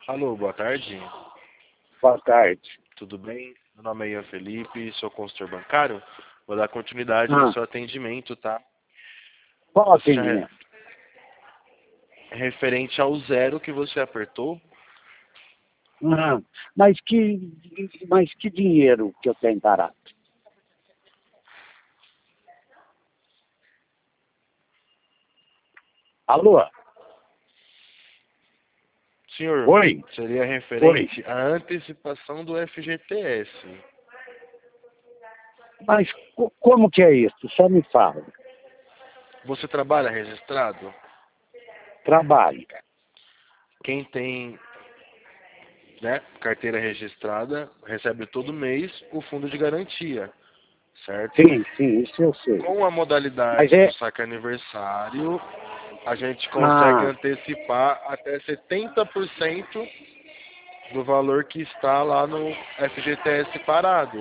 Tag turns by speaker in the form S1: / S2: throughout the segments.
S1: Alô, boa tarde.
S2: Boa tarde.
S1: Tudo bem? Meu nome é Ian Felipe, sou consultor bancário. Vou dar continuidade no
S2: Ah,
S1: seu atendimento, tá?
S2: qual
S1: Você já
S2: atendimento?
S1: referente ao zero que você apertou.
S2: Ah, mas que dinheiro que eu tenho parado? Alô?
S1: Senhor,
S2: Oi?
S1: seria
S2: Oi.
S1: referente à antecipação do FGTS.
S2: Mas como que é isso? Só me fala.
S1: Você trabalha registrado?
S2: Trabalho.
S1: Quem tem, né, carteira registrada recebe todo mês o fundo de garantia, certo?
S2: Sim, isso eu sei.
S1: Com a
S2: Mas
S1: modalidade do
S2: é...
S1: saque aniversário, a gente consegue
S2: Ah,
S1: antecipar até 70% do valor que está lá no FGTS parado.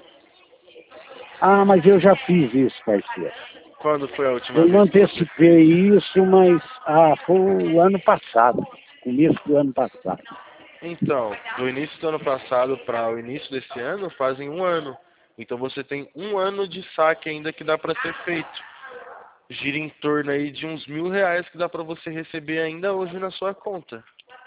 S2: mas eu já fiz isso, parceiro.
S1: Quando foi a última
S2: Eu não
S1: vez que você
S2: antecipei
S1: fez?
S2: isso, mas foi o ano passado. Começo do ano passado.
S1: Então, do início do ano passado para o início desse ano, fazem um ano. Então você tem um ano de saque ainda que dá para ser feito. Gira em torno aí de uns R$ 1.000 que dá para você receber ainda hoje na sua conta.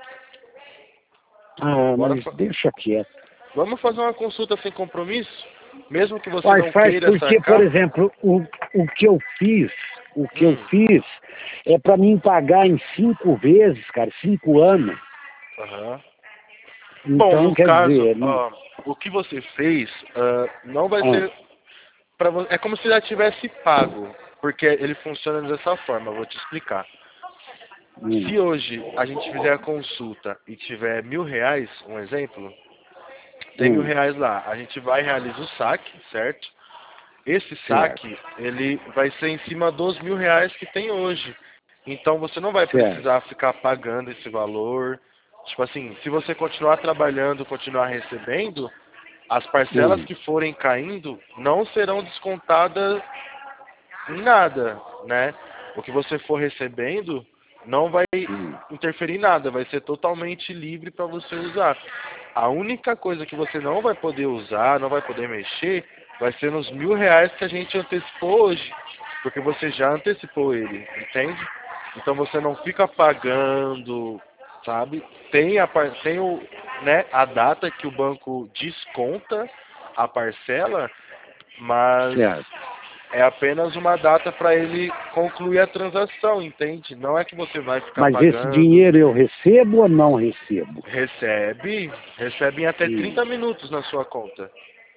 S1: Bora
S2: Mas deixa quieto.
S1: Vamos fazer uma consulta sem compromisso? Mesmo que você não
S2: Faz
S1: queira
S2: porque, por
S1: sacar?
S2: exemplo, o que eu fiz,
S1: Hum,
S2: é para mim pagar em 5 vezes, cara, 5 anos.
S1: aham. Bom,
S2: Então,
S1: no
S2: quer
S1: caso,
S2: dizer, não,
S1: o que você fez não vai
S2: ah,
S1: ser é como se já tivesse pago, porque ele funciona dessa forma. Eu vou te explicar.
S2: hum,
S1: Se hoje a gente fizer a consulta e tiver R$ 1.000, um exemplo, tem mil
S2: hum,
S1: reais lá. A gente vai realizar o saque, certo? Esse
S2: certo,
S1: saque, ele vai ser em cima dos R$ 1.000 que tem hoje. Então você não vai
S2: certo,
S1: precisar ficar pagando esse valor. Tipo assim, se você continuar trabalhando, continuar recebendo, as parcelas
S2: hum,
S1: que forem caindo não serão descontadas em nada, né? O que você for recebendo não vai
S2: hum.
S1: interferir em nada, vai ser totalmente livre para você usar. A única coisa que você não vai poder usar, não vai poder mexer, vai ser nos R$ 1.000 que a gente antecipou hoje, porque você já antecipou ele, entende? Então você não fica pagando, sabe? Tem o, né, a data que o banco desconta a parcela, mas
S2: Certo.
S1: é apenas uma data para ele concluir a transação, entende? Não é que você vai ficar
S2: Mas esse
S1: pagando.
S2: dinheiro eu recebo ou não recebo?
S1: Recebe em até
S2: Hum,
S1: 30 minutos na sua conta,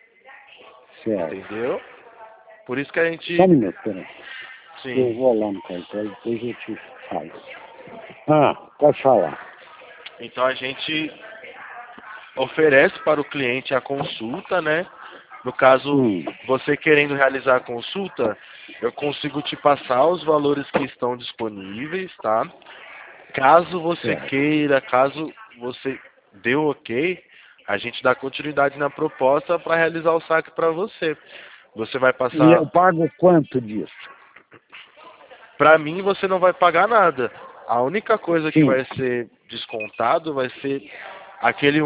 S2: certo.
S1: entendeu? Por isso que a
S2: Só um
S1: gente,
S2: minuto, peraí. Eu
S1: sim.
S2: vou lá no cartório, depois eu te falo. Pode falar.
S1: Então a gente oferece para o cliente a consulta, né? No caso,
S2: Hum,
S1: você querendo realizar a consulta, eu consigo te passar os valores que estão disponíveis, tá? Caso você
S2: certo.
S1: queira, caso você dê o ok, a gente dá continuidade na proposta para realizar o saque para você. Você vai
S2: E
S1: passar.
S2: eu pago quanto disso?
S1: Para mim, você não vai pagar nada. A única coisa que
S2: Sim.
S1: vai ser descontado vai ser aquele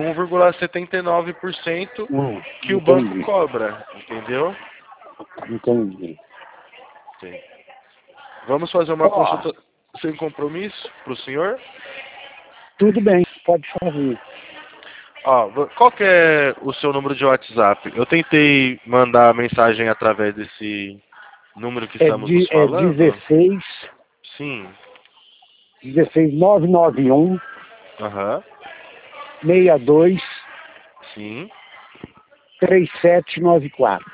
S1: 1,79% que o banco
S2: Entendi.
S1: cobra, entendeu?
S2: Entendi.
S1: Sim. Vamos fazer uma
S2: Ó,
S1: consulta sem compromisso para o senhor?
S2: tudo bem, pode fazer.
S1: Ó, qual que é o seu número de WhatsApp? Eu tentei mandar mensagem através desse número que estamos nos
S2: É
S1: falando.
S2: 16
S1: Sim.
S2: 991
S1: Aham.
S2: 62
S1: Sim.
S2: 3794.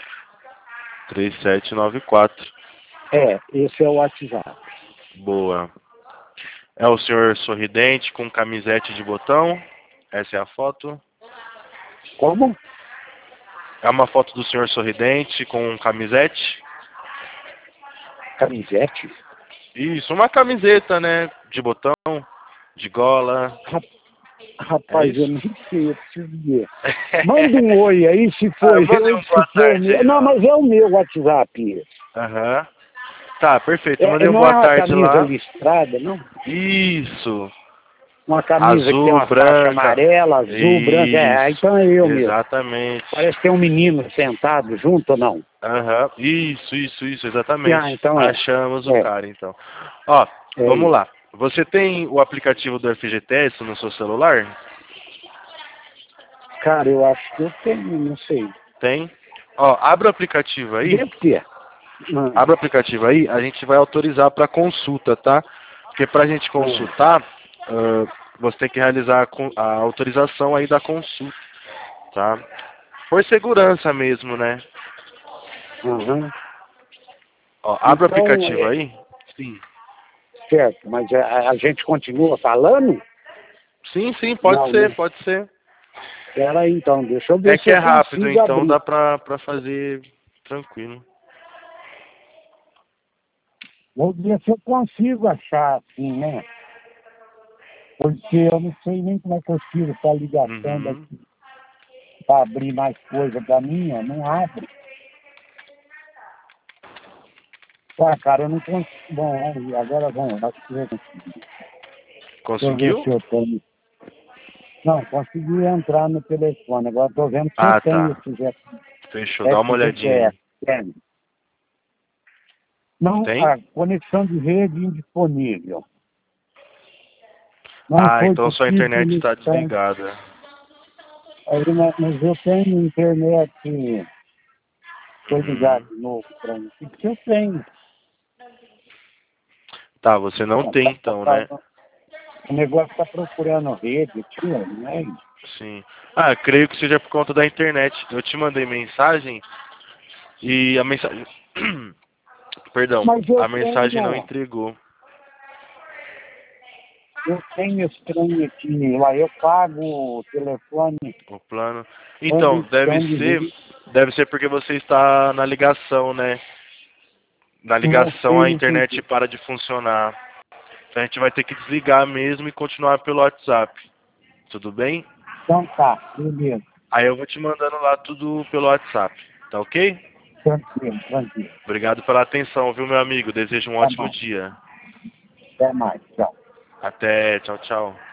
S1: 3794.
S2: Esse é o WhatsApp.
S1: Boa. É o senhor sorridente com camisete de botão? Essa é a foto?
S2: Como?
S1: É uma foto do senhor sorridente com camisete?
S2: Camisete?
S1: Isso, uma camiseta, né? De botão, de gola.
S2: Ra-
S1: É
S2: Rapaz, eu
S1: isso?
S2: nem sei, eu preciso ver. Manda um oi aí, se for
S1: Mandei
S2: eu,
S1: um
S2: se
S1: boa
S2: for o
S1: tarde
S2: meu.
S1: aí,
S2: Não,
S1: ó.
S2: mas é o meu WhatsApp esse.
S1: Aham. Tá, perfeito. Eu mandei um
S2: Não
S1: boa
S2: é uma
S1: tarde
S2: camisa
S1: lá.
S2: listrada, não?
S1: Isso.
S2: Uma camisa que tem uma faixa amarela, azul, branca. Então é eu mesmo.
S1: Exatamente.
S2: Parece que tem um menino sentado junto ou não?
S1: Aham. Isso, exatamente.
S2: Ah, então
S1: Achamos o cara, então. Ó, vamos
S2: isso.
S1: lá. Você tem o aplicativo do FGTS no seu celular?
S2: Cara, eu acho que eu tenho, não sei.
S1: Tem? Ó, abre o aplicativo aí.
S2: Deve ter.
S1: Abre o aplicativo aí, a gente vai autorizar para consulta, tá? Porque pra gente consultar, você tem que realizar a autorização aí da consulta, tá? Por segurança mesmo, né?
S2: Uhum.
S1: Ó, abre o
S2: Então,
S1: aplicativo aí. Sim.
S2: Certo, mas a gente continua falando?
S1: Sim, pode
S2: Não,
S1: ser,
S2: né?
S1: pode ser.
S2: Espera aí, então, deixa eu ver
S1: É
S2: se
S1: que é
S2: eu
S1: rápido,
S2: consigo
S1: então
S2: abrir.
S1: dá pra fazer tranquilo.
S2: Vou ver se eu consigo achar assim, né? Porque eu não sei nem como é que eu tiro essa ligação
S1: Uhum.
S2: daqui para abrir mais coisa para mim, ó, não abre. Ah, cara, eu não consigo. Bom, aí, agora vamos, acho que eu consegui. Deixa eu ver
S1: Conseguiu?
S2: se eu tenho. Não, consegui entrar no telefone. Agora estou vendo se eu
S1: Ah,
S2: tenho
S1: tá.
S2: esse
S1: Fechou, dá uma olhadinha
S2: FGTS.
S1: aí.
S2: Tem. Não,
S1: Tem?
S2: a conexão de rede indisponível. Não
S1: Ah,
S2: foi
S1: então sua
S2: possível
S1: internet está
S2: conectar.
S1: desligada.
S2: Aí, mas eu tenho internet. Foi ligado
S1: Uhum.
S2: de novo para mim. Porque eu tenho.
S1: Tá, você não tem então, né?
S2: O negócio está procurando rede, tio, né?
S1: Sim. Ah, creio que seja por conta da internet. Eu te mandei mensagem e a mensagem. Perdão,
S2: Mas eu
S1: a mensagem não
S2: tenho.
S1: entregou
S2: Eu tenho esse trem aqui. Lá eu pago o telefone.
S1: o plano. Então,
S2: Conexão de rede.
S1: deve ser porque você está na ligação, né? Na
S2: Não
S1: ligação
S2: sei,
S1: a
S2: não
S1: internet
S2: entendi.
S1: para de funcionar. Então a gente vai ter que desligar mesmo e continuar pelo WhatsApp. Tudo bem?
S2: Então tá, beleza.
S1: Aí eu vou te mandando lá tudo pelo WhatsApp. Tá ok?
S2: Tranquilo, tranquilo.
S1: Obrigado pela atenção, viu, meu amigo? Desejo um
S2: Tá
S1: ótimo
S2: bom.
S1: dia.
S2: Até mais. Tchau.
S1: Até, tchau, tchau.